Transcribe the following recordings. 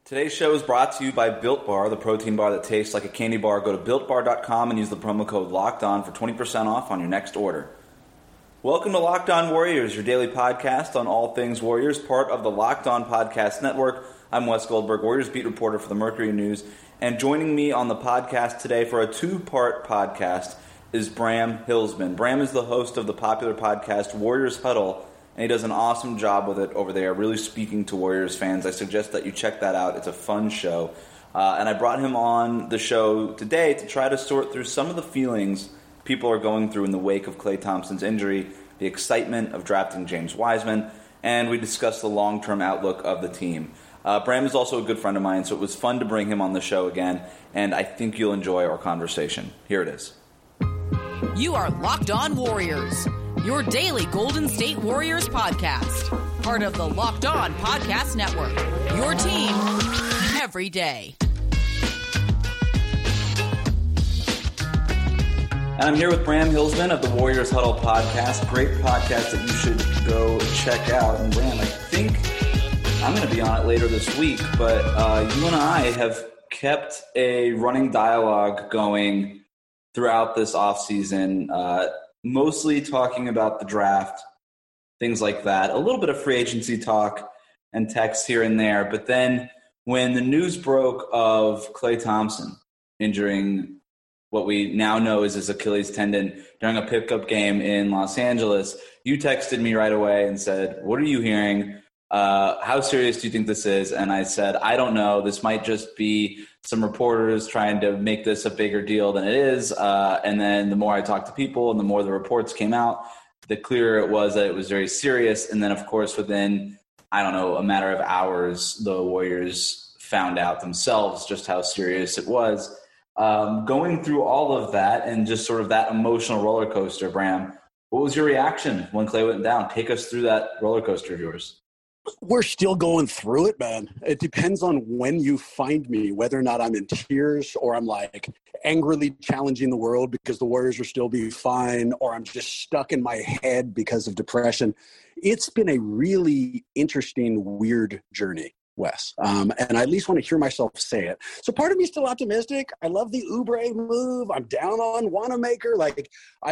Today's show is brought to you by Built Bar, the protein bar that tastes like a candy bar. Go to BuiltBar.com and use the promo code LOCKEDON for 20% off on your next order. Welcome to Locked On Warriors, your daily podcast on all things Warriors, part of the Locked On Podcast Network. I'm Wes Goldberg, Warriors beat reporter for the Mercury News, and joining me on the podcast today for a two-part podcast is Bram Hillsman. Bram is the host of the popular podcast Warriors Huddle, and he does an awesome job with it over there, really speaking to Warriors fans. I suggest that you check that out. It's a fun show. And I brought him on the show today to try to sort through some of the feelings people are going through in the wake of Klay Thompson's injury, the excitement of drafting James Wiseman, and we discussed the long-term outlook of the team. Bram is also a good friend of mine, so it was fun to bring him on the show again, and I think you'll enjoy our conversation. Here it is. You are Locked On Warriors, your daily Golden State Warriors podcast. Part of the Locked On Podcast Network, your team every day. And I'm here with Bram Hillsman of the Warriors Huddle podcast. Great podcast that you should go check out. And Bram, I think I'm going to be on it later this week, but you and I have kept a running dialogue going throughout this offseason, mostly talking about the draft, things like that, a little bit of free agency talk and text here and there. But then when the news broke of Klay Thompson injuring what we now know is his Achilles tendon during a pickup game in Los Angeles, you texted me right away and said, "What are you hearing? How serious do you think this is?" And I said, "I don't know. This might just be some reporters trying to make this a bigger deal than it is." And then the more I talked to people and the more the reports came out, the clearer it was that it was very serious. And then, of course, within, I don't know, a matter of hours, the Warriors found out themselves just how serious it was. Going through all of that and just sort of that emotional roller coaster, Bram, what was your reaction when Klay went down? Take us through that roller coaster of yours. We're still going through it, man. It depends on when you find me, whether or not I'm in tears or I'm like angrily challenging the world because the Warriors will still be fine, or I'm just stuck in my head because of depression. It's been a really interesting, weird journey, Wes. And I at least want to hear myself say it. So part of me is still optimistic. I love the Oubre move. I'm down on Wanamaker. Like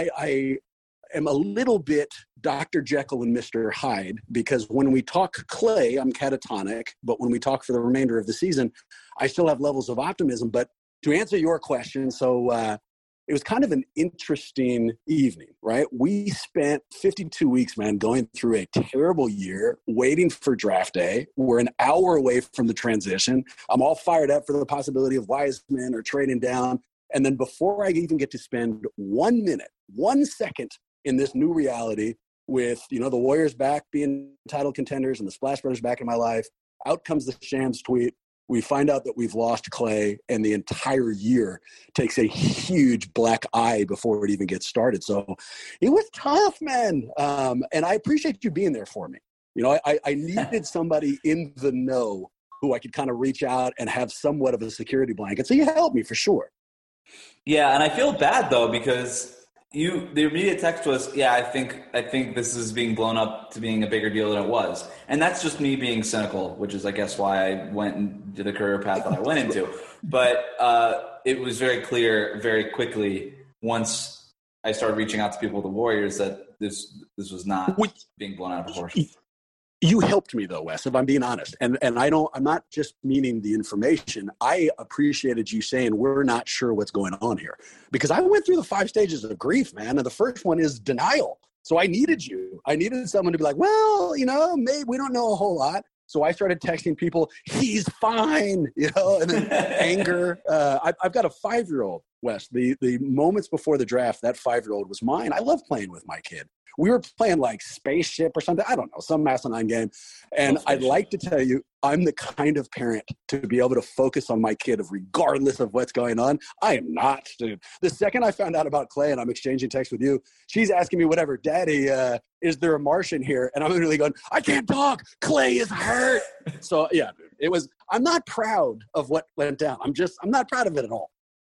I am a little bit Dr. Jekyll and Mr. Hyde, because when we talk Klay, I'm catatonic, but when we talk for the remainder of the season, I still have levels of optimism. But to answer your question, so it was kind of an interesting evening, right? We spent 52 weeks, man, going through a terrible year, waiting for draft day. We're an hour away from the transition. I'm all fired up for the possibility of Wiseman or trading down. And then before I even get to spend 1 minute, 1 second in this new reality with, you know, the Warriors back being title contenders and the Splash Brothers back in my life, out comes the Shams tweet. We find out that we've lost Klay, and the entire year takes a huge black eye before it even gets started. So it was tough, man. And I appreciate you being there for me. You know, I needed somebody in the know who I could kind of reach out and have somewhat of a security blanket. So you helped me for sure. Yeah, and I feel bad, though, because the immediate text was, "Yeah, I think this is being blown up to being a bigger deal than it was," and that's just me being cynical, which is, I guess, why I went into the career path that I went into. But it was very clear, very quickly, once I started reaching out to people with the Warriors, that this was not being blown out of proportion. You helped me, though, Wes, if I'm being honest. And I'm not just meaning the information. I appreciated you saying we're not sure what's going on here, because I went through the 5 stages of grief, man. And the first one is denial. So I needed you. I needed someone to be like, well, you know, maybe we don't know a whole lot. So I started texting people, "He's fine," you know, and then anger. I've got a 5-year-old, Wes. The moments before the draft, that 5-year-old was mine. I love playing with my kid. We were playing like Spaceship or something. I don't know, some asinine game. And I'd like to tell you, I'm the kind of parent to be able to focus on my kid regardless of what's going on. I am not, dude. The second I found out about Klay and I'm exchanging texts with you, she's asking me whatever, "Daddy, is there a Martian here?" And I'm literally going, "I can't talk. Klay is hurt." So yeah, dude, I'm not proud of what went down. I'm not proud of it at all.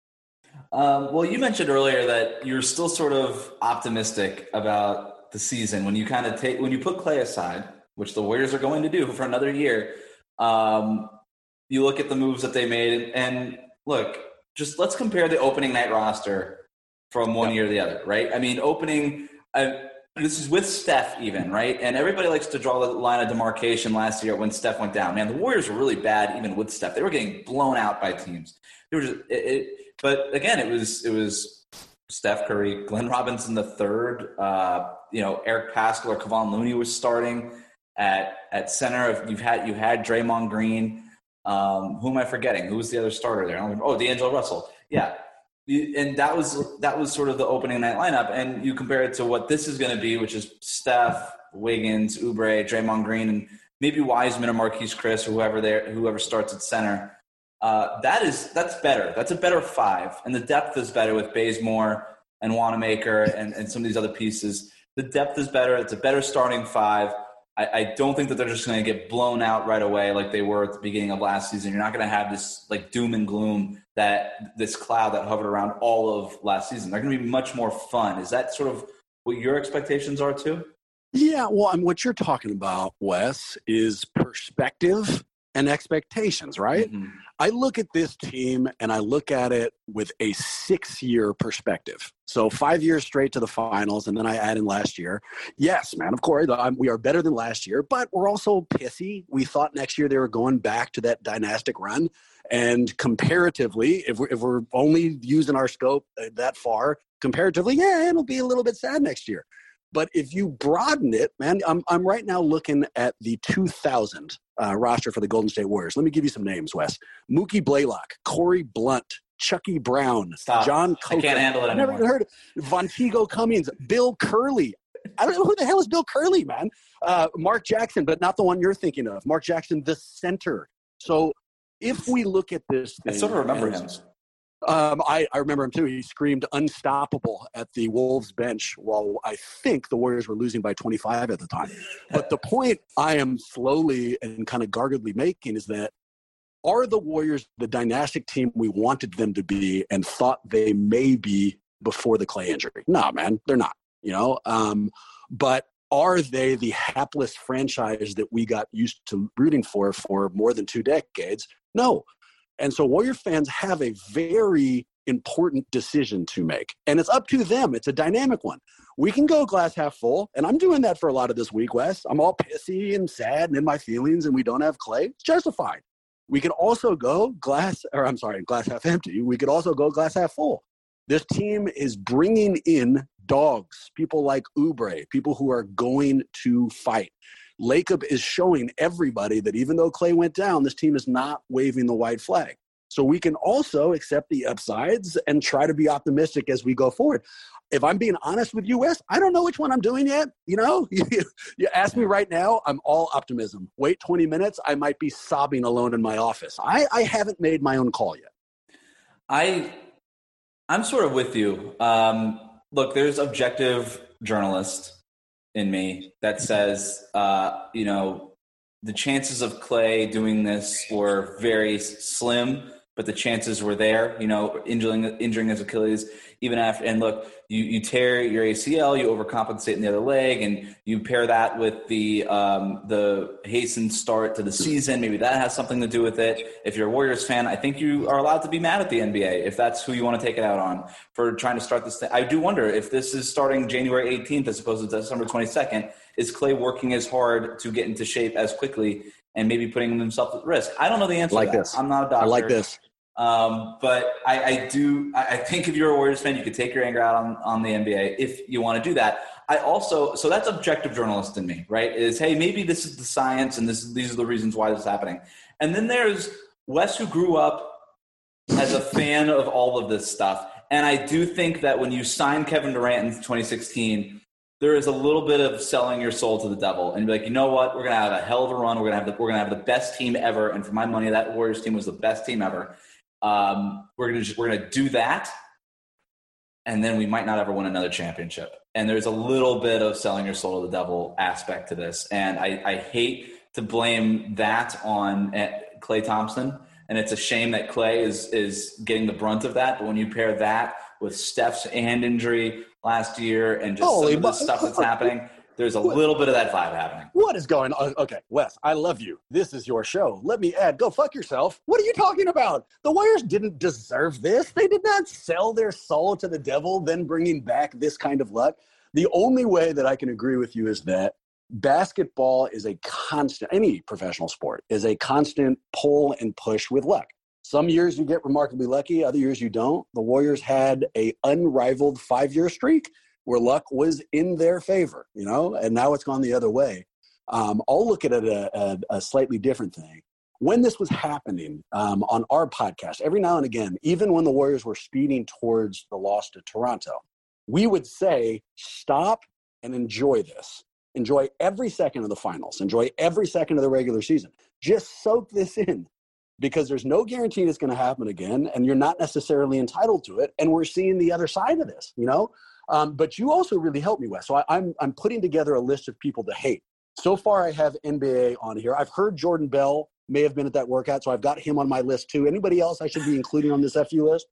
Well, you mentioned earlier that you're still sort of optimistic about the season when you when you put Klay aside, which the Warriors are going to do for another year. you look at the moves that they made, and look, just let's compare the opening night roster from one year to the other, right? I mean, this is with Steph even, right? And everybody likes to draw the line of demarcation last year when Steph went down. Man, the Warriors were really bad even with Steph. They were getting blown out by teams. They were just, but again, it was Steph Curry, Glenn Robinson III, Eric Paschall or Kevon Looney was starting at center. You had Draymond Green. Who am I forgetting? Who was the other starter there? D'Angelo Russell. Yeah. And that was sort of the opening night lineup. And you compare it to what this is going to be, which is Steph, Wiggins, Oubre, Draymond Green, and maybe Wiseman or Marquise Chris or whoever starts at center. That's better. That's a better five. And the depth is better with Bazemore and Wanamaker and some of these other pieces. The depth is better. It's a better starting five. I don't think that they're just going to get blown out right away like they were at the beginning of last season. You're not going to have this like doom and gloom, this cloud that hovered around all of last season. They're going to be much more fun. Is that sort of what your expectations are too? Yeah, well, what you're talking about, Wes, is perspective and expectations, right? Mm-hmm. I look at this team and I look at it with a 6-year perspective. So 5 years straight to the finals, and then I add in last year. Yes, man, of course, we are better than last year, but we're also pissy. We thought next year they were going back to that dynastic run. And comparatively, if we're only using our scope that far, comparatively, yeah, it'll be a little bit sad next year. But if you broaden it, man, I'm right now looking at the 2000 roster for the Golden State Warriors. Let me give you some names, Wes. Mookie Blaylock, Corey Blunt, Chucky Brown, John Coker. I can't handle it anymore. I've never even heard of Vonteego Cummings, Bill Curley. I don't know who the hell is Bill Curley, man. Mark Jackson, but not the one you're thinking of. Mark Jackson, the center. So if we look at this thing, I sort of remember him. I remember him too. He screamed unstoppable at the Wolves bench while I think the Warriors were losing by 25 at the time. But the point I am slowly and kind of guardedly making is that are the Warriors the dynastic team we wanted them to be and thought they may be before the Clay injury? No, man, they're not, but are they the hapless franchise that we got used to rooting for more than 2 decades? No. And so Warrior fans have a very important decision to make. And it's up to them. It's a dynamic one. We can go glass half full, and I'm doing that for a lot of this week, Wes. I'm all pissy and sad and in my feelings, and we don't have Clay. It's justified. We can also go glass half empty. We could also go glass half full. This team is bringing in dogs, people like Oubre, people who are going to fight. Lacob is showing everybody that even though Clay went down, this team is not waving the white flag. So we can also accept the upsides and try to be optimistic as we go forward. If I'm being honest with you, Wes, I don't know which one I'm doing yet. You ask me right now, I'm all optimism. Wait 20 minutes, I might be sobbing alone in my office. I haven't made my own call yet. I'm sort of with you. Look, there's objective journalists in me that says, the chances of Clay doing this were very slim, but the chances were there, injuring his Achilles even after. And look, you tear your ACL, you overcompensate in the other leg, and you pair that with the hastened start to the season. Maybe that has something to do with it. If you're a Warriors fan, I think you are allowed to be mad at the NBA if that's who you want to take it out on for trying to start this thing. I do wonder if this is starting January 18th as opposed to December 22nd. Is Clay working as hard to get into shape as quickly and maybe putting himself at risk? I don't know the answer to that. This. I'm not a doctor. I like this. But I think if you're a Warriors fan, you could take your anger out on the NBA if you want to do that. So that's objective journalist in me, right? Is, hey, maybe this is the science and these are the reasons why this is happening. And then there's Wes, who grew up as a fan of all of this stuff. And I do think that when you signed Kevin Durant in 2016, there is a little bit of selling your soul to the devil and be like, you know what? We're going to have a hell of a run. We're going to have the best team ever. And for my money, that Warriors team was the best team ever. We're going to do that. And then we might not ever win another championship. And there's a little bit of selling your soul to the devil aspect to this. And I hate to blame that on Klay Thompson. And it's a shame that Clay is getting the brunt of that. But when you pair that with Steph's hand injury last year and just some of the stuff that's happening, There's a little bit of that vibe happening. What is going on? Okay, Wes, I love you. This is your show. Let me add, go fuck yourself. What are you talking about? The Warriors didn't deserve this. They did not sell their soul to the devil, then bringing back this kind of luck. The only way that I can agree with you is that basketball is a constant, any professional sport is a constant pull and push with luck. Some years you get remarkably lucky, other years you don't. The Warriors had an unrivaled 5-year streak where luck was in their favor, and now it's gone the other way. I'll look at it a slightly different thing. When this was happening on our podcast, every now and again, even when the Warriors were speeding towards the loss to Toronto, we would say, stop and enjoy this. Enjoy every second of the finals. Enjoy every second of the regular season. Just soak this in, because there's no guarantee it's going to happen again, and you're not necessarily entitled to it. And we're seeing the other side of this, But you also really helped me, Wes. So I'm putting together a list of people to hate. So far, I have NBA on here. I've heard Jordan Bell may have been at that workout, so I've got him on my list too. Anybody else I should be including on this FU list?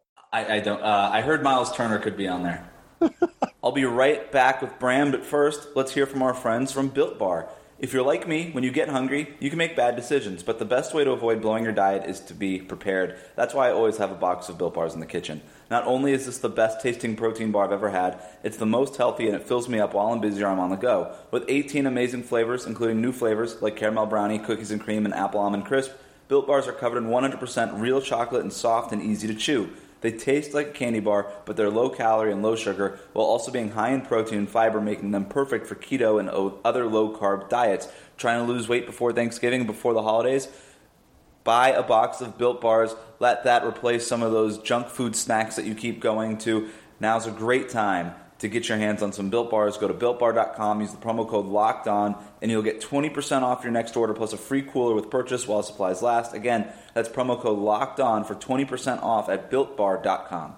I don't. I heard Miles Turner could be on there. I'll be right back with Bram, but first, let's hear from our friends from Built Bar. If you're like me, when you get hungry, you can make bad decisions, but the best way to avoid blowing your diet is to be prepared. That's why I always have a box of Built Bars in the kitchen. Not only is this the best tasting protein bar I've ever had, it's the most healthy and it fills me up while I'm busy or I'm on the go. With 18 amazing flavors, including new flavors like caramel brownie, cookies and cream, and apple almond crisp, Built Bars are covered in 100% real chocolate and soft and easy to chew. They taste like a candy bar, but they're low calorie and low sugar, while also being high in protein and fiber, making them perfect for keto and other low carb diets. Trying to lose weight before Thanksgiving, before the holidays? Buy a box of Built Bars. Let that replace some of those junk food snacks that you keep going to. Now's a great time to get your hands on some Built Bars. Go to BuiltBar.com, use the promo code LOCKEDON, and you'll get 20% off your next order plus a free cooler with purchase while supplies last. Again, that's promo code LOCKEDON for 20% off at BuiltBar.com.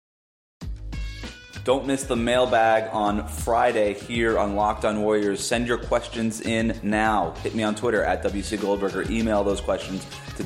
Don't miss the mailbag on Friday here on Locked On Warriors. Send your questions in now. Hit me on Twitter at WC Goldberg, or email those questions to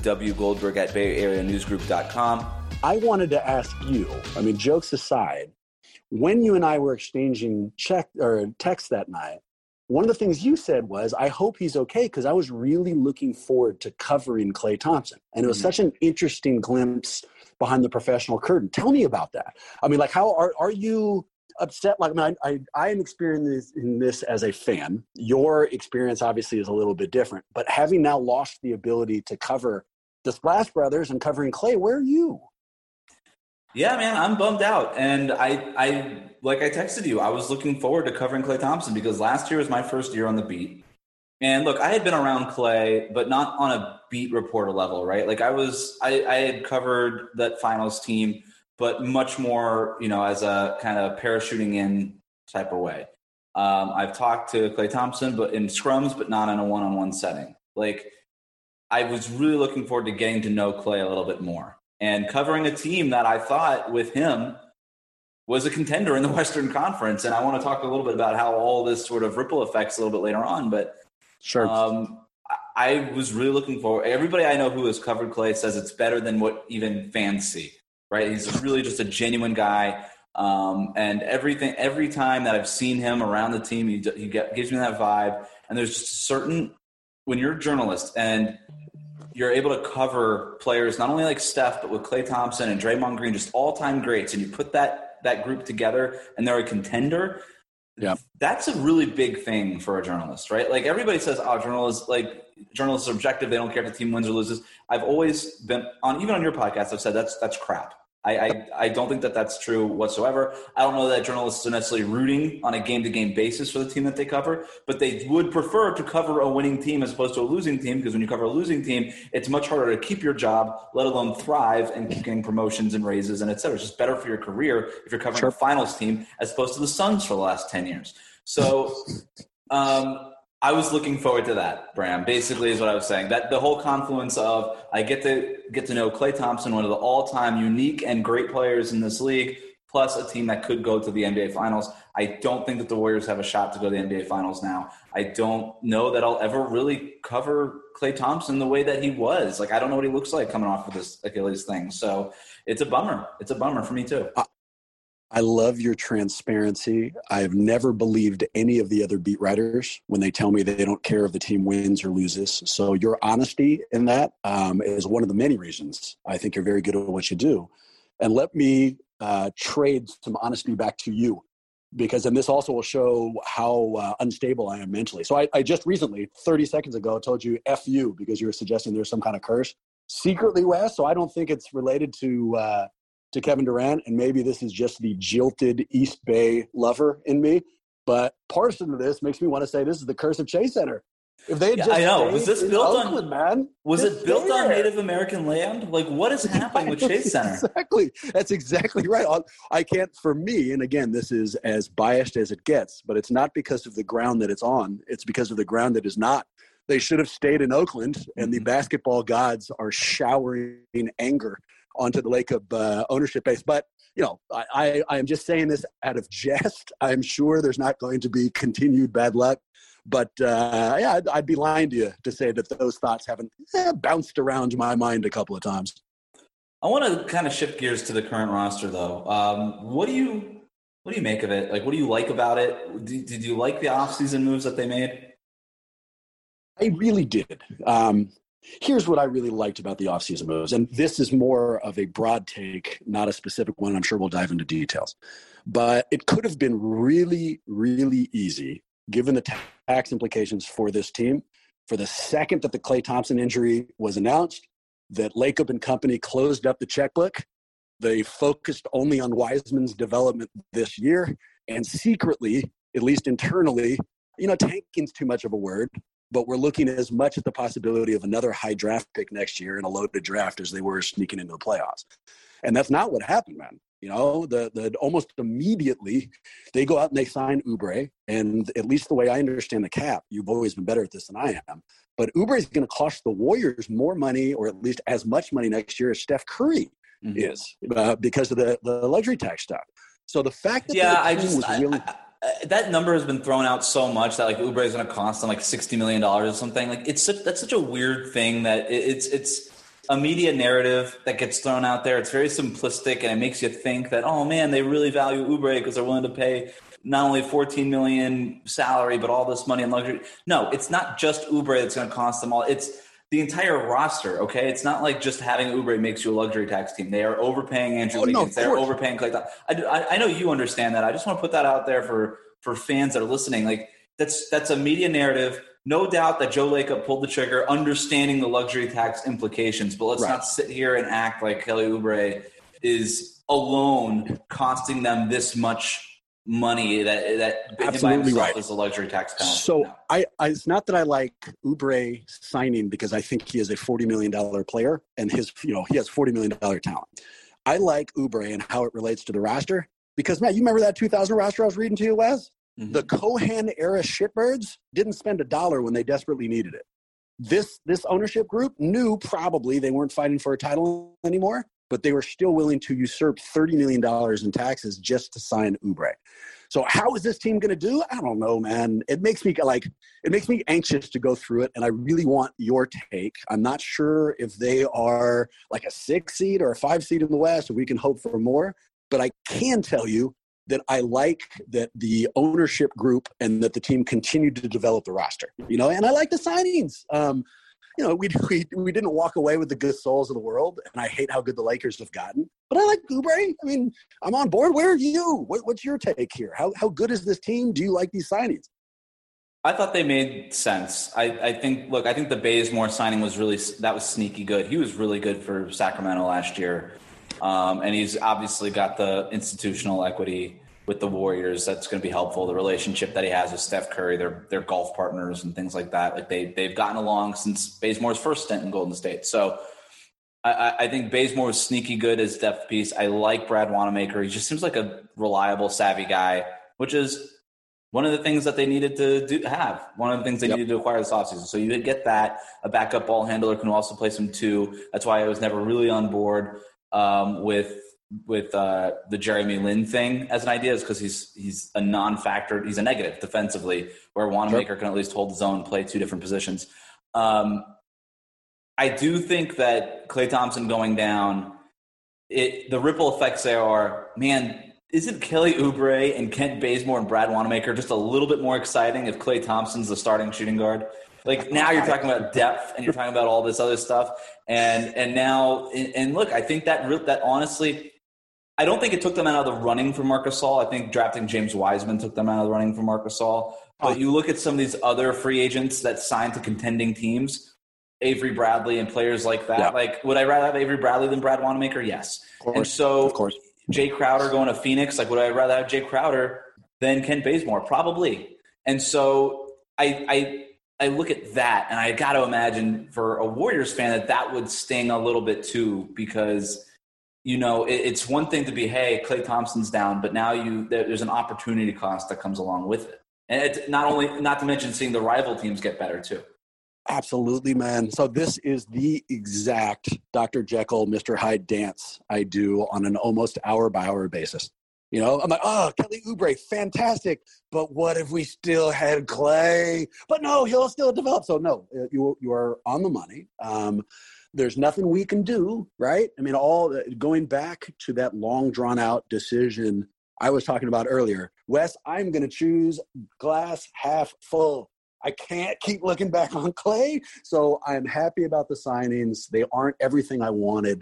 wgoldberg@BayAreaNewsGroup.com. I wanted to ask you, jokes aside, when you and I were exchanging text that night, one of the things you said was, I hope he's okay, because I was really looking forward to covering Klay Thompson. And it was such an interesting glimpse behind the professional curtain. Tell me about that. How are you upset? I am experiencing this as a fan. Your experience obviously is a little bit different. But having now lost the ability to cover the Splash Brothers and covering Klay, where are you? Yeah, man, I'm bummed out. And I like I texted you, I was looking forward to covering Klay Thompson because last year was my first year on the beat. And look, I had been around Klay, but not on a beat reporter level, right? Like I had covered that finals team, but much more, as a kind of parachuting in type of way. I've talked to Klay Thompson, but in scrums, but not in a one-on-one setting. Like I was really looking forward to getting to know Klay a little bit more. And covering a team that I thought with him was a contender in the Western Conference. And I want to talk a little bit about how all this sort of ripple affects a little bit later on. But sure. I was really looking forward. Everybody I know who has covered Klay says it's better than what even fans see, right? He's really just a genuine guy. And every time that I've seen him around the team, he gives me that vibe. And there's just when you're a journalist and you're able to cover players, not only like Steph, but with Klay Thompson and Draymond Green, just all-time greats, and you put that group together and they're a contender, yeah, that's a really big thing for a journalist, right? Like everybody says, journalists are objective, they don't care if the team wins or loses. I've always been even on your podcast, I've said that's crap. I don't think that that's true whatsoever. I don't know that journalists are necessarily rooting on a game-to-game basis for the team that they cover, but they would prefer to cover a winning team as opposed to a losing team, because when you cover a losing team, it's much harder to keep your job, let alone thrive and keep getting promotions and raises and et cetera. It's just better for your career if you're covering a finals team as opposed to the Suns for the last 10 years. So I was looking forward to that, Bram, basically is what I was saying. That the whole confluence of I get to know Klay Thompson, one of the all-time unique and great players in this league, plus a team that could go to the NBA Finals. I don't think that the Warriors have a shot to go to the NBA Finals now. I don't know that I'll ever really cover Klay Thompson the way that he was. Like, I don't know what he looks like coming off of this Achilles thing. So it's a bummer. It's a bummer for me too. I love your transparency. I've never believed any of the other beat writers when they tell me they don't care if the team wins or loses. So your honesty in that is one of the many reasons I think you're very good at what you do. And let me trade some honesty back to you, because then this also will show how unstable I am mentally. So I just recently, 30 seconds ago, told you F you because you were suggesting there's some kind of curse. Secretly, Wes, so I don't think it's related to Kevin Durant, and maybe this is just the jilted East Bay lover in me. But partisan to this makes me want to say this is the curse of Chase Center. If they had just I know. Was this built Oakland, man? Was it built on Native American land? Like, what is happening with Chase Center? Exactly. That's exactly right. I can't, for me, and again, this is as biased as it gets, but it's not because of the ground that it's on. It's because of the ground that is not. They should have stayed in Oakland, and the basketball gods are showering anger onto the Lacob ownership base. But, you know, I am just saying this out of jest. I'm sure there's not going to be continued bad luck. But, yeah, I'd be lying to you to say that those thoughts haven't bounced around my mind a couple of times. I want to kind of shift gears to the current roster, though. What do you make of it? Like, what do you like about it? Did you like the offseason moves that they made? I really did. Here's what I really liked about the offseason moves, and this is more of a broad take, not a specific one. I'm sure we'll dive into details. But it could have been really, really easy, given the tax implications for this team, for the second that the Klay Thompson injury was announced, that Lacob and company closed up the checkbook. They focused only on Wiseman's development this year, and secretly, at least internally, you know, tanking's too much of a word, but we're looking as much at the possibility of another high draft pick next year and a loaded draft as they were sneaking into the playoffs. And that's not what happened, man. You know, the almost immediately they go out and they sign Oubre. And at least the way I understand the cap, you've always been better at this than I am, but Oubre is going to cost the Warriors more money, or at least as much money next year as Steph Curry is, because of the luxury tax stuff. So the fact that that number has been thrown out so much that like Oubre is going to cost them like $60 million or something. Like that's such a weird thing that it's a media narrative that gets thrown out there. It's very simplistic, and it makes you think that, oh man, they really value Oubre because they're willing to pay not only $14 million salary, but all this money in luxury. No, it's not just Oubre that's going to cost them all. It's the entire roster, okay? It's not like just having Oubre makes you a luxury tax team. They are overpaying Andrew Wiggins. They're overpaying Klay Thompson. I know you understand that. I just want to put that out there for fans that are listening. Like that's a media narrative. No doubt that Joe Lacob pulled the trigger, understanding the luxury tax implications. But let's not sit here and act like Kelly Oubre is alone costing them this much money that absolutely right is a luxury tax penalty. So it's not that I like Oubre signing because I think he is a $40 million player and he has $40 million talent. I like Oubre and how it relates to the roster because, Matt, you remember that 2000 roster I was reading to you, Wes? Mm-hmm. The Cohan era shitbirds didn't spend $1 when they desperately needed it. This ownership group knew probably they weren't fighting for a title anymore, but they were still willing to usurp $30 million in taxes just to sign Oubre. So how is this team going to do? I don't know, man. It makes me anxious to go through it, and I really want your take. I'm not sure if they are like a 6 seed or a 5 seed in the West, or we can hope for more. But I can tell you that I like that the ownership group and that the team continued to develop the roster. You know, and I like the signings. You know, we didn't walk away with the Gasols of the world, and I hate how good the Lakers have gotten. But I like Oubre. I mean, I'm on board. Where are you? What's your take here? How good is this team? Do you like these signings? I thought they made sense. I think the Bazemore signing was sneaky good. He was really good for Sacramento last year, and he's obviously got the institutional equity with the Warriors. That's going to be helpful. The relationship that he has with Steph Curry, they're golf partners and things like that. Like they've gotten along since Bazemore's first stint in Golden State. So I think Bazemore was sneaky good as depth piece. I like Brad Wanamaker. He just seems like a reliable, savvy guy, which is one of the things that they needed to have. One of the things they needed to acquire this offseason. So you did get that. A backup ball handler can also play some two. That's why I was never really on board with the Jeremy Lin thing as an idea, is because he's a non-factor. He's a negative defensively, where Wanamaker can at least hold his own, play two different positions. I do think that Klay Thompson going down, the ripple effects there are, man, isn't Kelly Oubre and Kent Bazemore and Brad Wanamaker just a little bit more exciting if Klay Thompson's the starting shooting guard? Like now you're talking about depth and you're talking about all this other stuff. And now, and look, I think that honestly, I don't think it took them out of the running for Marc Gasol. I think drafting James Wiseman took them out of the running for Marc Gasol. But you look at some of these other free agents that signed to contending teams, Avery Bradley and players like that. Yeah. Like, would I rather have Avery Bradley than Brad Wanamaker? Yes. And so, of course, Jay Crowder going to Phoenix, like, would I rather have Jay Crowder than Kent Bazemore? Probably. And so I look at that, and I got to imagine for a Warriors fan that would sting a little bit too, because – you know, it's one thing to be, hey, Klay Thompson's down, but now there's an opportunity cost that comes along with it. And it's not to mention seeing the rival teams get better too. Absolutely, man. So this is the exact Dr. Jekyll, Mr. Hyde dance I do on an almost hour-by-hour basis. You know, I'm like, oh, Kelly Oubre, fantastic. But what if we still had Klay? But no, he'll still develop. So no, you are on the money. There's nothing we can do, right? I mean, going back to that long drawn out decision I was talking about earlier, Wes, I'm going to choose glass half full. I can't keep looking back on Klay. So I'm happy about the signings. They aren't everything I wanted.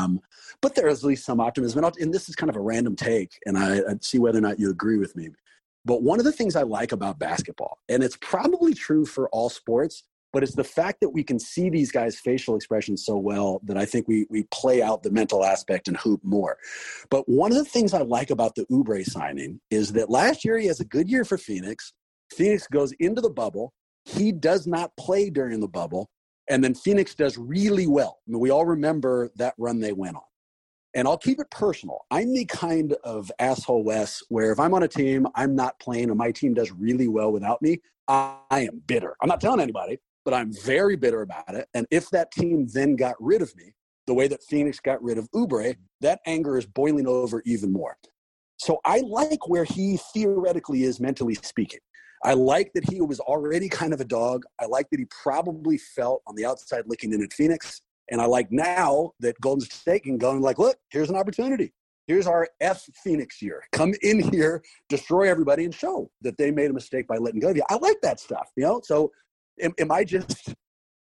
But there's at least some optimism. And this is kind of a random take, and I'd see whether or not you agree with me. But one of the things I like about basketball, and it's probably true for all sports, but it's the fact that we can see these guys' facial expressions so well that I think we play out the mental aspect and hoop more. But one of the things I like about the Oubre signing is that last year he has a good year for Phoenix. Phoenix goes into the bubble. He does not play during the bubble. And then Phoenix does really well. I mean, we all remember that run they went on. And I'll keep it personal. I'm the kind of asshole, Wes, where if I'm on a team, I'm not playing, and my team does really well without me, I am bitter. I'm not telling anybody, but I'm very bitter about it. And if that team then got rid of me, the way that Phoenix got rid of Oubre, that anger is boiling over even more. So I like where he theoretically is, mentally speaking. I like that he was already kind of a dog. I like that he probably felt on the outside looking in at Phoenix. And I like now that Golden State can go and like, look, here's an opportunity. Here's our F Phoenix year. Come in here, destroy everybody, and show that they made a mistake by letting go of you. I like that stuff, you know? So am I just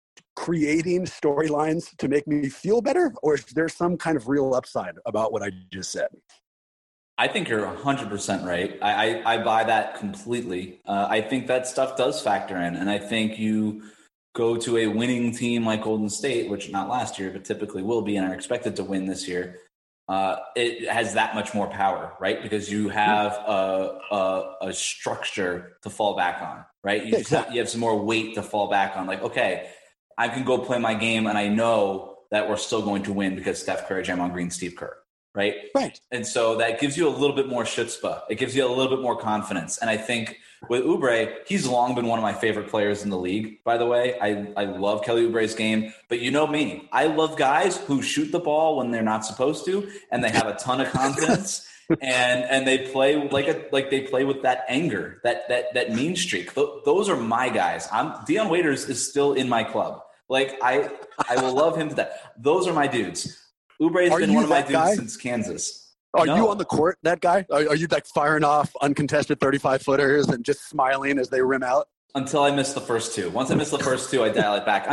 creating storylines to make me feel better, or is there some kind of real upside about what I just said? I think you're 100% right. I buy that completely. I think that stuff does factor in, and I think you go to a winning team like Golden State, which not last year, but typically will be and are expected to win this year. It has that much more power, right? Because you have a structure to fall back on, right? You have some more weight to fall back on. Like, okay, I can go play my game, and I know that we're still going to win because Steph Curry, Draymond Green, Steve Kerr, right? Right. And so that gives you a little bit more chutzpah. It gives you a little bit more confidence. And I think with Oubre, he's long been one of my favorite players in the league, by the way. I love Kelly Oubre's game. But you know me. I love guys who shoot the ball when they're not supposed to, and they have a ton of confidence. and they play like they play with that anger, that mean streak. Those are my guys. Dion Waiters is still in my club. Like I will love him to death. Those are my dudes. Oubre's been one of my dudes since Kansas. Are you on the court, that guy? Are you like firing off uncontested 35-footers and just smiling as they rim out? Until I miss the first two. Once I miss the first two, I dial it back.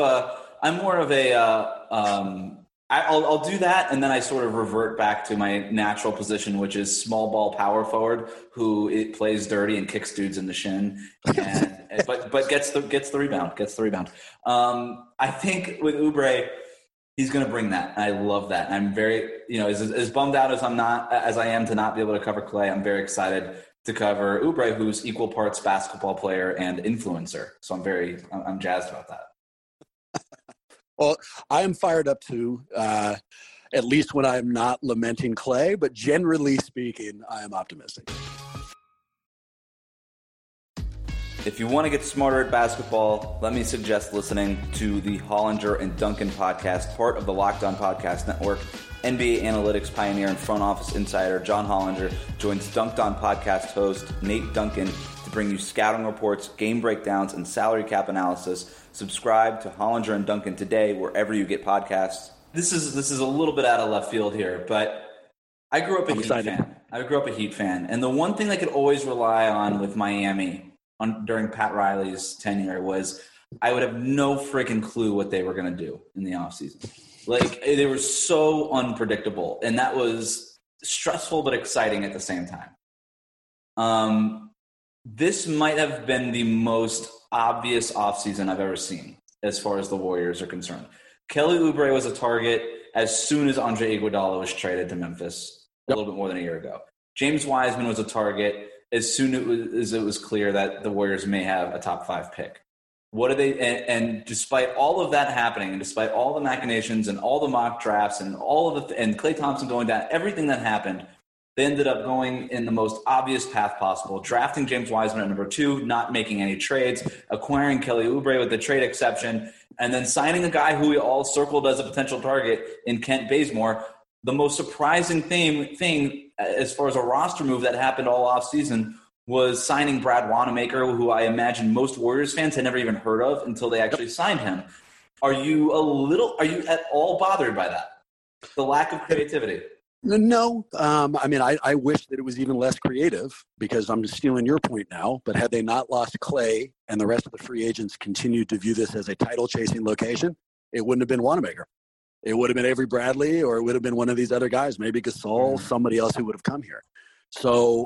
I'll do that, and then I sort of revert back to my natural position, which is small ball power forward, who it plays dirty and kicks dudes in the shin, but gets the rebound. I think with Oubre, he's going to bring that. I love that. And I'm very, as bummed out as I am to not be able to cover Klay, I'm very excited to cover Oubre, who's equal parts basketball player and influencer. So I'm jazzed about that. Well, I am fired up too, at least when I'm not lamenting Klay, but generally speaking, I am optimistic. If you want to get smarter at basketball, let me suggest listening to the Hollinger and Duncan podcast, part of the Locked On Podcast Network. NBA analytics pioneer and front office insider John Hollinger joins Dunked On podcast host Nate Duncan to bring you scouting reports, game breakdowns, and salary cap analysis. Subscribe to Hollinger and Duncan today wherever you get podcasts. This is a little bit out of left field here, but I grew up a Heat fan. I grew up a Heat fan, and the one thing I could always rely on with Miami during Pat Riley's tenure was I would have no freaking clue what they were going to do in the offseason. Like, they were so unpredictable, and that was stressful but exciting at the same time. This might have been the most obvious offseason I've ever seen as far as the Warriors are concerned. Kelly Oubre was a target as soon as Andre Iguodala was traded to Memphis a little bit more than a year ago. James Wiseman was a target as soon as it was clear that the Warriors may have a top 5 pick. What are they? And despite all of that happening, and despite all the machinations and all the mock drafts and all of and Klay Thompson going down, everything that happened, they ended up going in the most obvious path possible, drafting James Wiseman at number 2, not making any trades, acquiring Kelly Oubre with the trade exception, and then signing a guy who we all circled as a potential target in Kent Bazemore. The most surprising thing as far as a roster move that happened all offseason was signing Brad Wanamaker, who I imagine most Warriors fans had never even heard of until they actually signed him. Are you at all bothered by that? The lack of creativity? No. I mean, I wish that it was even less creative because I'm stealing your point now. But had they not lost Klay and the rest of the free agents continued to view this as a title-chasing location, it wouldn't have been Wanamaker. It would have been Avery Bradley, or it would have been one of these other guys, maybe Gasol, somebody else who would have come here. So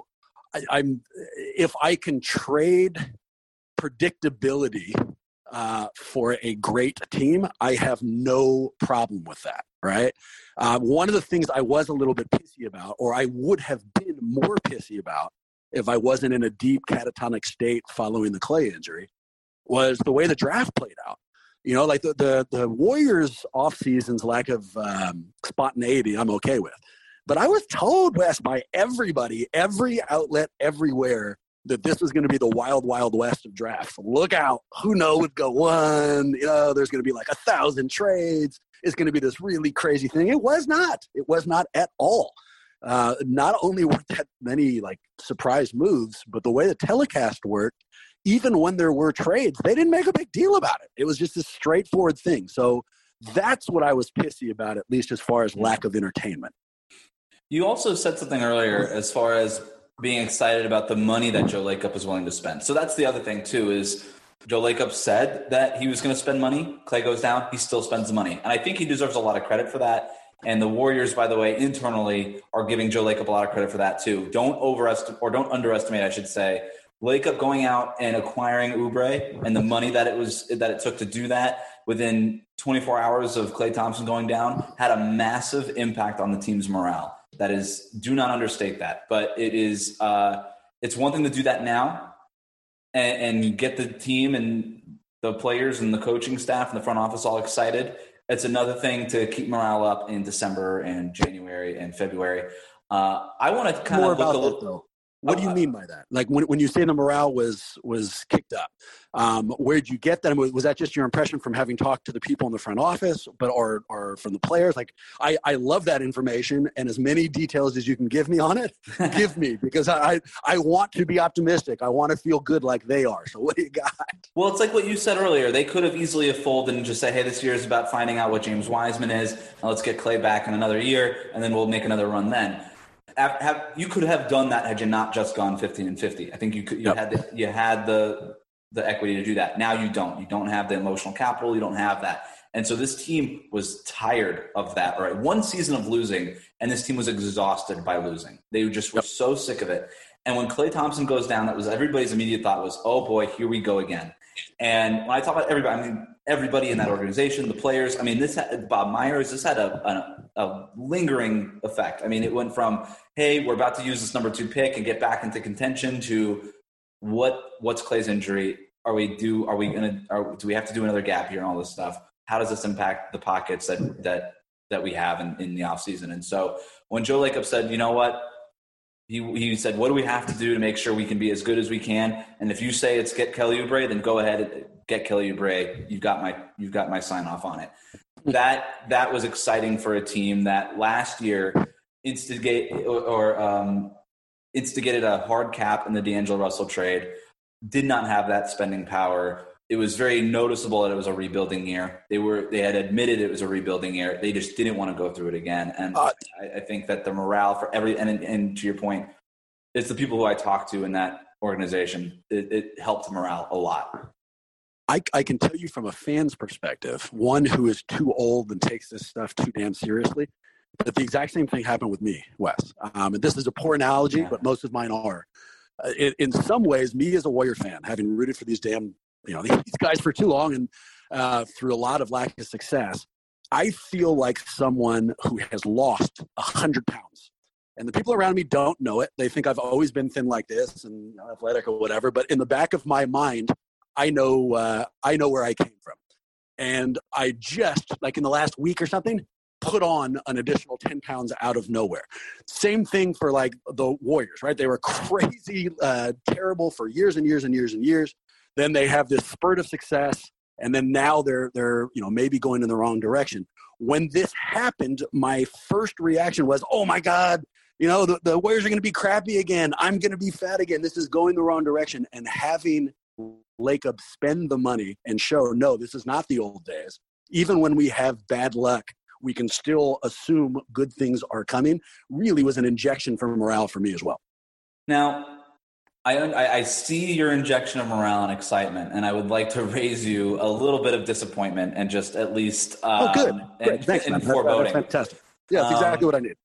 if I can trade predictability for a great team, I have no problem with that, right? One of the things I was a little bit pissy about, or I would have been more pissy about if I wasn't in a deep catatonic state following the Klay injury, was the way the draft played out. You know, like the Warriors' offseason's lack of spontaneity, I'm okay with. But I was told, Wes, by everybody, every outlet, everywhere, that this was going to be the wild, wild west of drafts. Look out. Who knows would go 1? You know, there's going to be like 1,000 trades. It's going to be this really crazy thing. It was not. It was not at all. Not only were that many like surprise moves, but the way the telecast worked, even when there were trades, they didn't make a big deal about it. It was just a straightforward thing. So that's what I was pissy about, at least as far as lack of entertainment. You also said something earlier as far as being excited about the money that Joe Lacob is willing to spend. So that's the other thing, too, is Joe Lacob said that he was going to spend money. Klay goes down, he still spends the money. And I think he deserves a lot of credit for that. And the Warriors, by the way, internally are giving Joe Lacob a lot of credit for that, too. Don't underestimate, I should say, Lacob going out and acquiring Oubre and the money that it took to do that within 24 hours of Klay Thompson going down had a massive impact on the team's morale. That is, do not understate that. But it is, it's one thing to do that now and get the team and the players and the coaching staff and the front office all excited. It's another thing to keep morale up in December and January and February. I want to kind of look a little. Though. What do you mean by that? Like when you say the morale was kicked up, where did you get that? Was that just your impression from having talked to the people in the front office, or from the players? Like I love that information, and as many details as you can give me on it, give me, because I want to be optimistic. I want to feel good like they are. So what do you got? Well, it's like what you said earlier. They could have easily folded and just say, hey, this year is about finding out what James Wiseman is, and let's get Klay back in another year, and then we'll make another run then. You could have done that had you not just gone 15-50. I think you could. You had the equity to do that. Now you don't. You don't have the emotional capital. You don't have that. And so this team was tired of that. Right, one season of losing, and this team was exhausted by losing. They just were so sick of it. And when Klay Thompson goes down, that was everybody's immediate thought was, oh boy, here we go again. And when I talk about everybody, I mean everybody in that organization, the players. I mean, Bob Myers. This had a lingering effect. I mean, it went from, hey, we're about to use this number 2 pick and get back into contention to what's Klay's injury? Do we have to do another gap year and all this stuff? How does this impact the pockets that we have in the offseason? And so when Joe Lacob said, you know what? He said, what do we have to do to make sure we can be as good as we can? And if you say it's get Kelly Oubre, then go ahead and get Kelly Oubre. You've got my sign off on it. That was exciting for a team that last year instigated a hard cap in the D'Angelo Russell trade, did not have that spending power, it was very noticeable that it was a rebuilding year. They had admitted it was a rebuilding year. They just didn't want to go through it again. And I think that the morale for and to your point, it's the people who I talked to in that organization. It helped morale a lot. I can tell you from a fan's perspective, one who is too old and takes this stuff too damn seriously, but the exact same thing happened with me, Wes. And this is a poor analogy, but most of mine are. In some ways, me as a Warrior fan, having rooted for these guys for too long and through a lot of lack of success, I feel like someone who has lost 100 pounds. And the people around me don't know it. They think I've always been thin like this and athletic or whatever. But in the back of my mind, I know where I came from. And I just, like in the last week or something, put on an additional 10 pounds out of nowhere. Same thing for like the Warriors, right? They were crazy, terrible for years and years and years and years. Then they have this spurt of success. And then now they're maybe going in the wrong direction. When this happened, my first reaction was, oh my God, the Warriors are going to be crappy again. I'm going to be fat again. This is going the wrong direction. And having Lacob spend the money and show, no, this is not the old days. Even when we have bad luck, we can still assume good things are coming, really was an injection for morale for me as well. Now, I see your injection of morale and excitement, and I would like to raise you a little bit of disappointment and just at least good. Great. Thanks, and man. foreboding. That's fantastic. Yeah, that's exactly what I need.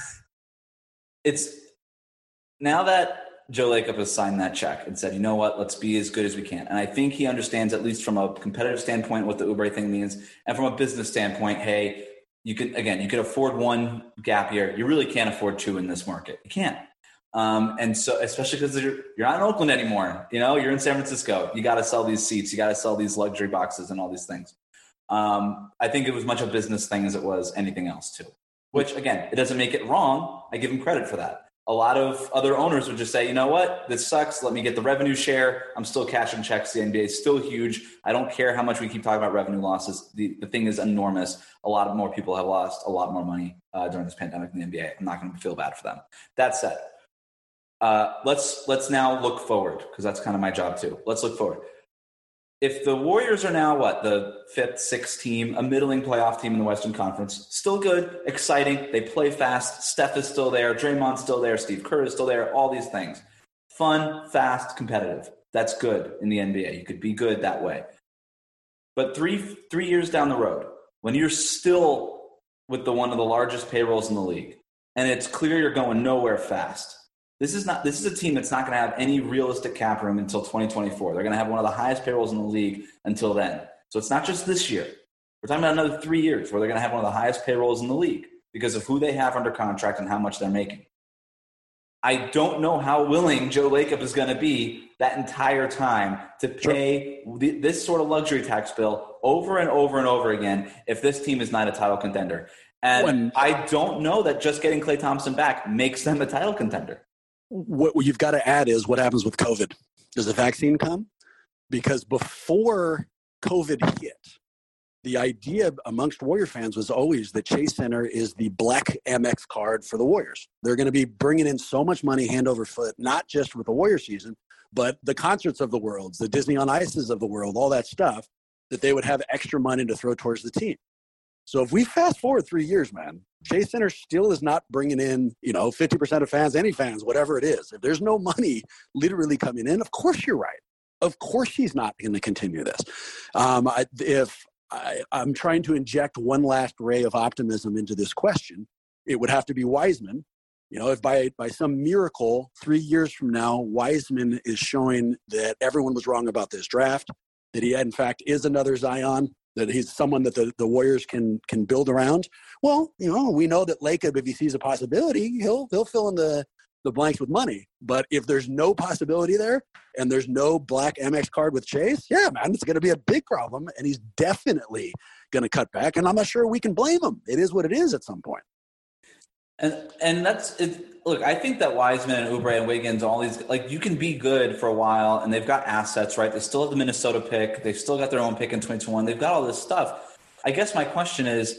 It's now that Joe Lacob has signed that check and said, you know what, let's be as good as we can. And I think he understands, at least from a competitive standpoint, what the Oubre thing means. And from a business standpoint, hey, you could afford one gap year. You really can't afford two in this market. You can't. And so, especially because you're not in Oakland anymore, you're in San Francisco. You got to sell these seats. You got to sell these luxury boxes and all these things. I think it was much a business thing as it was anything else too, which again, it doesn't make it wrong. I give him credit for that. A lot of other owners would just say, you know what, this sucks. Let me get the revenue share. I'm still cashing checks. The NBA is still huge. I don't care how much we keep talking about revenue losses. The thing is enormous. A lot of more people have lost a lot more money during this pandemic in the NBA. I'm not going to feel bad for them. That said, let's now look forward, because that's kind of my job too. Let's look forward. If the Warriors are now the 5th, 6th team, a middling playoff team in the Western Conference, still good, exciting. They play fast. Steph is still there. Draymond's still there. Steve Kerr is still there. All these things. Fun, fast, competitive. That's good in the NBA. You could be good that way. But three years down the road, when you're still with one of the largest payrolls in the league, and it's clear you're going nowhere fast, this is a team that's not going to have any realistic cap room until 2024. They're going to have one of the highest payrolls in the league until then. So it's not just this year. We're talking about another 3 years where they're going to have one of the highest payrolls in the league because of who they have under contract and how much they're making. I don't know how willing Joe Lacob is going to be that entire time to pay this sort of luxury tax bill over and over and over again if this team is not a title contender. And I don't know that just getting Klay Thompson back makes them a title contender. What you've got to add is what happens with COVID. Does the vaccine come? Because before COVID hit, the idea amongst Warrior fans was always that Chase Center is the black Amex card for the Warriors. They're going to be bringing in so much money hand over foot, not just with the Warrior season, but the concerts of the world, the Disney on Ices of the world, all that stuff, that they would have extra money to throw towards the team. So if we fast forward 3 years, man, Chase Center still is not bringing in, 50% of fans, any fans, whatever it is. If there's no money literally coming in, of course you're right. Of course he's not going to continue this. I'm trying to inject one last ray of optimism into this question, it would have to be Wiseman. If by some miracle 3 years from now, Wiseman is showing that everyone was wrong about this draft, that he in fact is another Zion, that he's someone that the Warriors can build around. Well, we know that Lacob, if he sees a possibility, he'll fill in the blanks with money. But if there's no possibility there and there's no black Amex card with Chase, yeah, man, it's going to be a big problem. And he's definitely going to cut back. And I'm not sure we can blame him. It is what it is at some point. And that's it. Look, I think that Wiseman and Oubre and Wiggins, all these, you can be good for a while, and they've got assets, right? They still have the Minnesota pick. They've still got their own pick in 2021. They've got all this stuff. I guess my question is,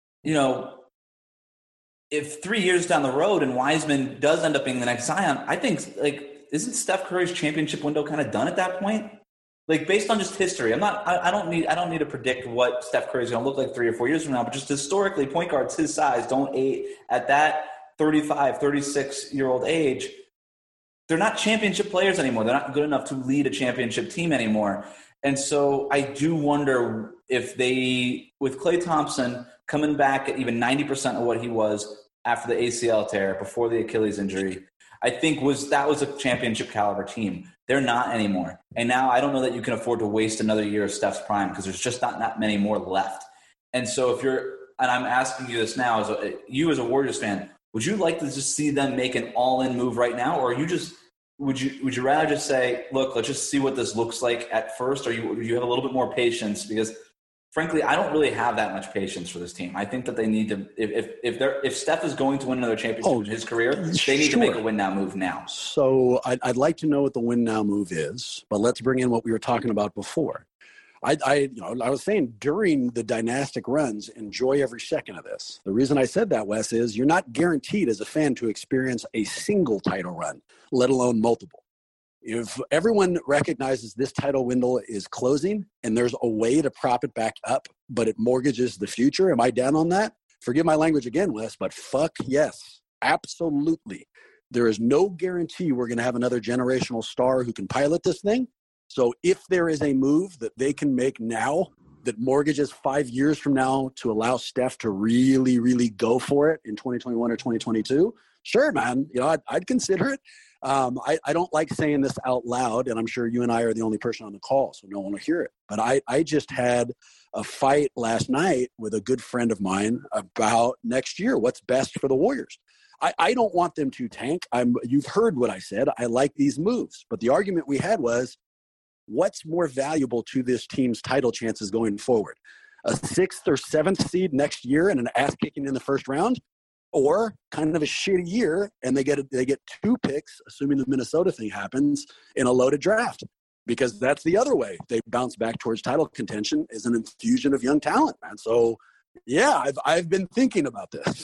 if 3 years down the road and Wiseman does end up being the next Zion, I think, isn't Steph Curry's championship window kind of done at that point? Like based on just history, I don't need to predict what Steph Curry is going to look like 3 or 4 years from now, but just historically, point guards his size don't age at that 35, 36-year-old age. They're not championship players anymore. They're not good enough to lead a championship team anymore. And so I do wonder if they, with Klay Thompson coming back at even 90% of what he was after the ACL tear, before the Achilles injury, I think that was a championship caliber team. They're not anymore. And now I don't know that you can afford to waste another year of Steph's prime because there's just not that many more left. And so and I'm asking you this now, as a Warriors fan, would you like to just see them make an all-in move right now? Or would you rather just say, look, let's just see what this looks like at first? Or would you have a little bit more patience? Because frankly, I don't really have that much patience for this team. I think that they need to, if Steph is going to win another championship in his career, they need to make a win now move now. So I'd like to know what the win now move is, but let's bring in what we were talking about before. I was saying during the dynastic runs, enjoy every second of this. The reason I said that, Wes, is you're not guaranteed as a fan to experience a single title run, let alone multiple. If everyone recognizes this title window is closing and there's a way to prop it back up, but it mortgages the future, am I down on that? Forgive my language again, Wes, but fuck yes, absolutely. There is no guarantee we're going to have another generational star who can pilot this thing. So if there is a move that they can make now that mortgages 5 years from now to allow Steph to really, really go for it in 2021 or 2022, sure, man, I'd consider it. I don't like saying this out loud, and I'm sure you and I are the only person on the call, so no one will hear it. But I just had a fight last night with a good friend of mine about next year, what's best for the Warriors. I don't want them to tank. You've heard what I said. I like these moves. But the argument we had was, what's more valuable to this team's title chances going forward? A 6th or 7th seed next year and an ass kicking in the first round? Or kind of a shitty year and they get 2 picks, assuming the Minnesota thing happens, in a loaded draft? Because that's the other way they bounce back towards title contention, is an infusion of young talent, man. So, yeah, I've been thinking about this.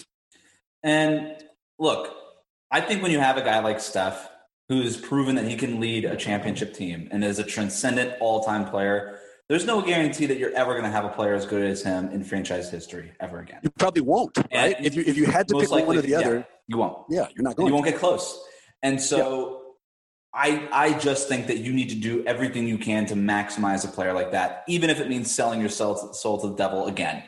And look, I think when you have a guy like Steph, who's proven that he can lead a championship team and is a transcendent all-time player, there's no guarantee that you're ever going to have a player as good as him in franchise history ever again. You probably won't, right? If you had to pick one or the other, you won't. Yeah, you're not going. You won't get close. And so I just think that you need to do everything you can to maximize a player like that, even if it means selling your soul to the devil again.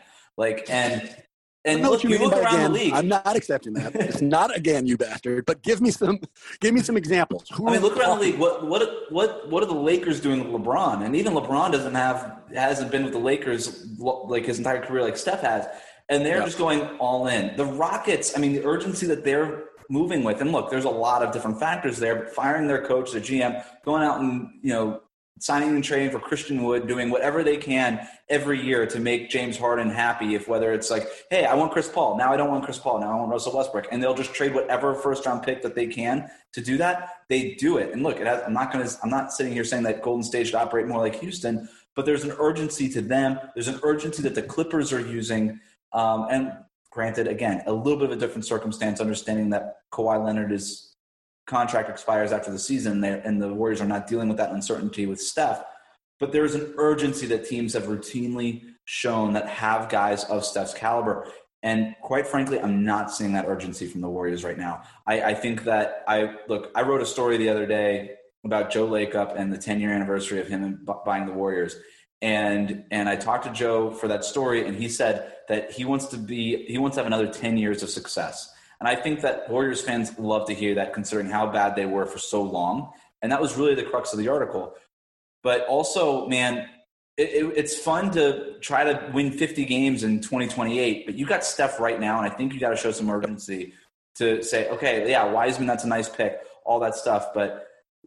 And look, you look around the league. I'm not accepting that. It's not again, you bastard. But give me some examples. Look around the league. What are the Lakers doing with LeBron? And even LeBron hasn't been with the Lakers like his entire career like Steph has. And they're just going all in. The Rockets, the urgency that they're moving with. And look, there's a lot of different factors there. But firing their coach, their GM, going out and signing and trading for Christian Wood, doing whatever they can every year to make James Harden happy. Whether it's like, hey, I want Chris Paul. Now I don't want Chris Paul. Now I want Russell Westbrook. And they'll just trade whatever first-round pick that they can to do that. They do it. And look, I'm not sitting here saying that Golden State should operate more like Houston, but there's an urgency to them. There's an urgency that the Clippers are using. And granted, again, a little bit of a different circumstance, understanding that Kawhi Leonard's contract expires after the season and the Warriors are not dealing with that uncertainty with Steph. But there is an urgency that teams have routinely shown that have guys of Steph's caliber. And quite frankly, I'm not seeing that urgency from the Warriors right now. I think that I wrote a story the other day about Joe Lacob and the 10-year anniversary of him buying the Warriors. And I talked to Joe for that story, and he said that he wants to have another 10 years of success. And I think that Warriors fans love to hear that, considering how bad they were for so long. And that was really the crux of the article. But also, man, it's fun to try to win 50 games in 2028, but you got Steph right now, and I think you got to show some urgency to say, okay, yeah, Wiseman, that's a nice pick, all that stuff. But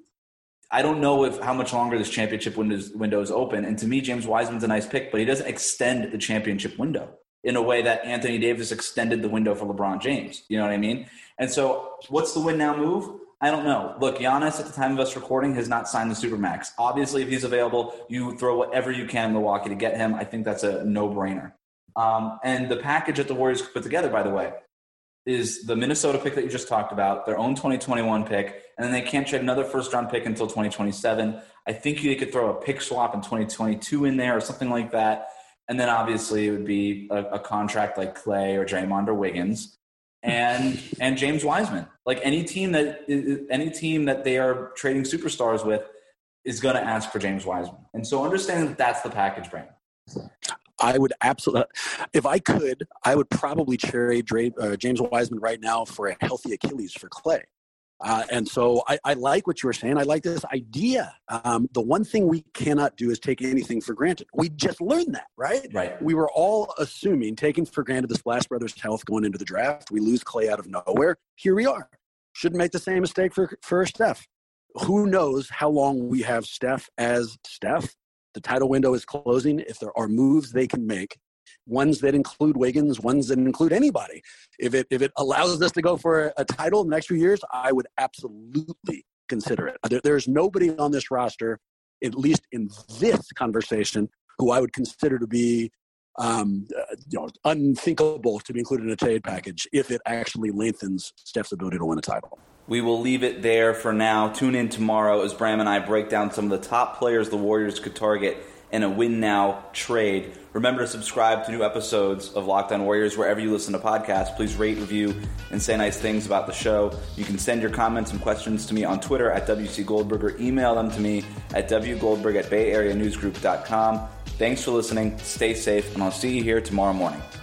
I don't know how much longer this championship window is open. And to me, James Wiseman's a nice pick, but he doesn't extend the championship window in a way that Anthony Davis extended the window for LeBron James. You know what I mean? And so what's the win now move? I don't know. Look, Giannis, at the time of us recording, has not signed the Supermax. Obviously, if he's available, you throw whatever you can in Milwaukee to get him. I think that's a no-brainer. And the package that the Warriors put together, by the way, is the Minnesota pick that you just talked about, their own 2021 pick, and then they can't trade another first-round pick until 2027. I think they could throw a pick swap in 2022 in there or something like that. And then obviously it would be a contract like Clay or Draymond or Wiggins and James Wiseman. Like any team that they are trading superstars with is going to ask for James Wiseman. And so understanding that that's the package, Brandon. I would absolutely, if I could, I would probably trade James Wiseman right now for a healthy Achilles for Clay. And so I like what you were saying. I like this idea. The one thing we cannot do is take anything for granted. We just learned that, right? Right. We were all assuming, taking for granted the Splash Brothers' health going into the draft. We lose Clay out of nowhere. Here we are. Shouldn't make the same mistake for Steph. Who knows how long we have Steph as Steph? The title window is closing. If there are moves they can make, ones that include Wiggins, ones that include anybody, if it allows us to go for a title in the next few years, I would absolutely consider it. There's nobody on this roster, at least in this conversation, who I would consider to be unthinkable to be included in a trade package if it actually lengthens Steph's ability to win a title. We will leave it there for now. Tune in tomorrow as Bram and I break down some of the top players the Warriors could target in a win-now trade. Remember to subscribe to new episodes of Locked On Warriors wherever you listen to podcasts. Please rate, review, and say nice things about the show. You can send your comments and questions to me on Twitter at WC Goldberg or email them to me at wgoldberg@bayareanewsgroup.com. Thanks for listening. Stay safe, and I'll see you here tomorrow morning.